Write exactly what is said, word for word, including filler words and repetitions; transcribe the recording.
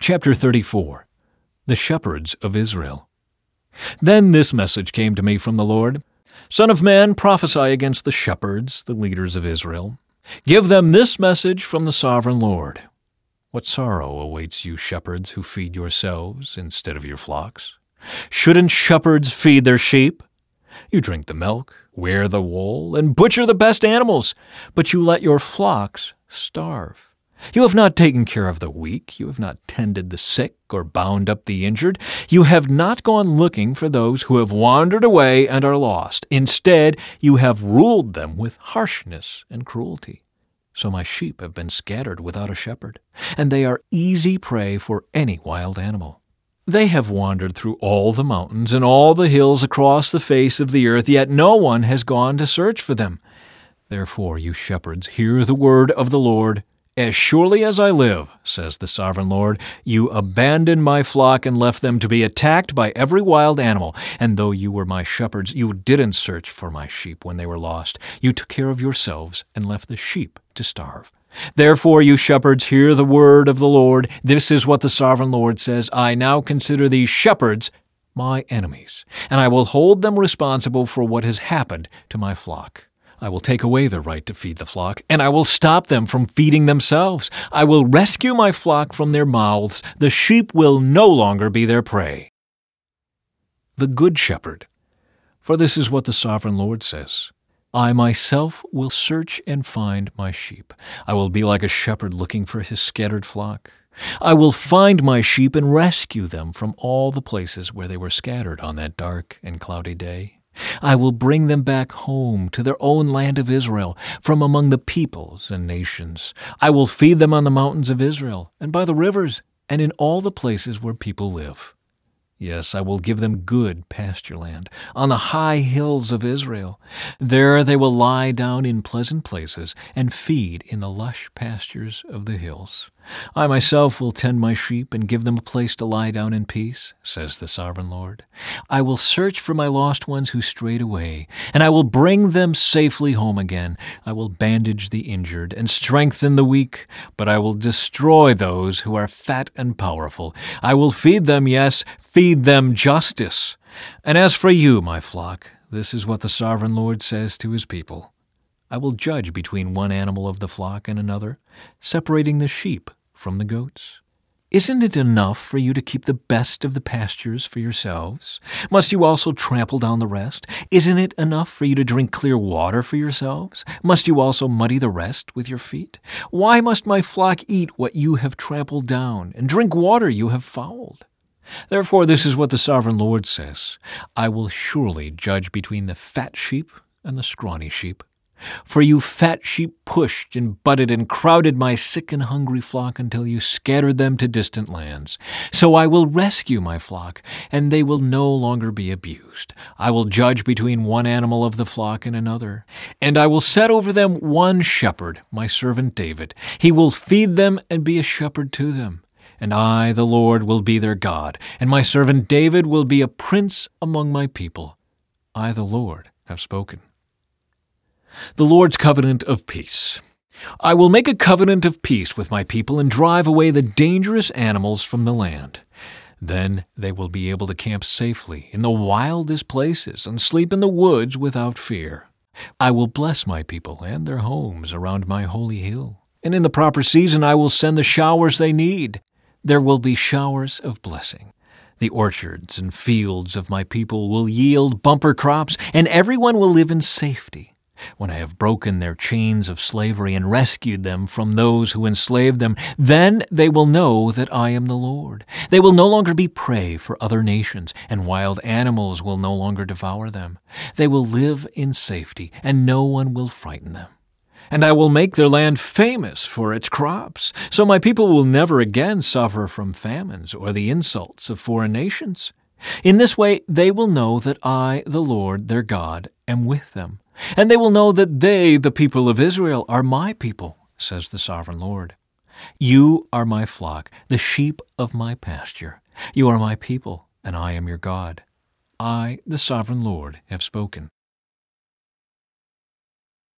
Chapter thirty-four. The Shepherds of Israel. Then this message came to me from the Lord. Son of man, prophesy against the shepherds, the leaders of Israel. Give them this message from the sovereign Lord. What sorrow awaits you shepherds who feed yourselves instead of your flocks? Shouldn't shepherds feed their sheep? You drink the milk, wear the wool, and butcher the best animals, but you let your flocks starve. You have not taken care of the weak, you have not tended the sick or bound up the injured. You have not gone looking for those who have wandered away and are lost. Instead, you have ruled them with harshness and cruelty. So my sheep have been scattered without a shepherd, and they are easy prey for any wild animal. They have wandered through all the mountains and all the hills across the face of the earth, yet no one has gone to search for them. Therefore, you shepherds, hear the word of the Lord. As surely as I live, says the sovereign Lord, you abandoned my flock and left them to be attacked by every wild animal. And though you were my shepherds, you didn't search for my sheep when they were lost. You took care of yourselves and left the sheep to starve. Therefore, you shepherds, hear the word of the Lord. This is what the sovereign Lord says. I now consider these shepherds my enemies, and I will hold them responsible for what has happened to my flock. I will take away their right to feed the flock, and I will stop them from feeding themselves. I will rescue my flock from their mouths. The sheep will no longer be their prey. The Good Shepherd. For this is what the sovereign Lord says. I myself will search and find my sheep. I will be like a shepherd looking for his scattered flock. I will find my sheep and rescue them from all the places where they were scattered on that dark and cloudy day. I will bring them back home to their own land of Israel, from among the peoples and nations. I will feed them on the mountains of Israel, and by the rivers, and in all the places where people live. Yes, I will give them good pasture land on the high hills of Israel. There they will lie down in pleasant places and feed in the lush pastures of the hills. I myself will tend my sheep and give them a place to lie down in peace, says the sovereign Lord. I will search for my lost ones who strayed away, and I will bring them safely home again. I will bandage the injured and strengthen the weak, but I will destroy those who are fat and powerful. I will feed them, yes, feed them justice. And as for you, my flock, this is what the sovereign Lord says to his people. I will judge between one animal of the flock and another, separating the sheep from the goats. Isn't it enough for you to keep the best of the pastures for yourselves? Must you also trample down the rest? Isn't it enough for you to drink clear water for yourselves? Must you also muddy the rest with your feet? Why must my flock eat what you have trampled down, and drink water you have fouled? Therefore, this is what the sovereign Lord says. I will surely judge between the fat sheep and the scrawny sheep. For you fat sheep pushed and butted and crowded my sick and hungry flock until you scattered them to distant lands. So I will rescue my flock, and they will no longer be abused. I will judge between one animal of the flock and another, and I will set over them one shepherd, my servant David. He will feed them and be a shepherd to them. And I, the Lord, will be their God, and my servant David will be a prince among my people. I, the Lord, have spoken. The Lord's covenant of peace. I will make a covenant of peace with my people and drive away the dangerous animals from the land. Then they will be able to camp safely in the wildest places and sleep in the woods without fear. I will bless my people and their homes around my holy hill, and in the proper season I will send the showers they need. There will be showers of blessing. The orchards and fields of my people will yield bumper crops, and everyone will live in safety. When I have broken their chains of slavery and rescued them from those who enslaved them, then they will know that I am the Lord. They will no longer be prey for other nations, and wild animals will no longer devour them. They will live in safety, and no one will frighten them. And I will make their land famous for its crops, so my people will never again suffer from famines or the insults of foreign nations. In this way they will know that I, the Lord, their God, am with them. And they will know that they, the people of Israel, are my people, says the sovereign Lord. You are my flock, the sheep of my pasture. You are my people, and I am your God. I, the sovereign Lord, have spoken.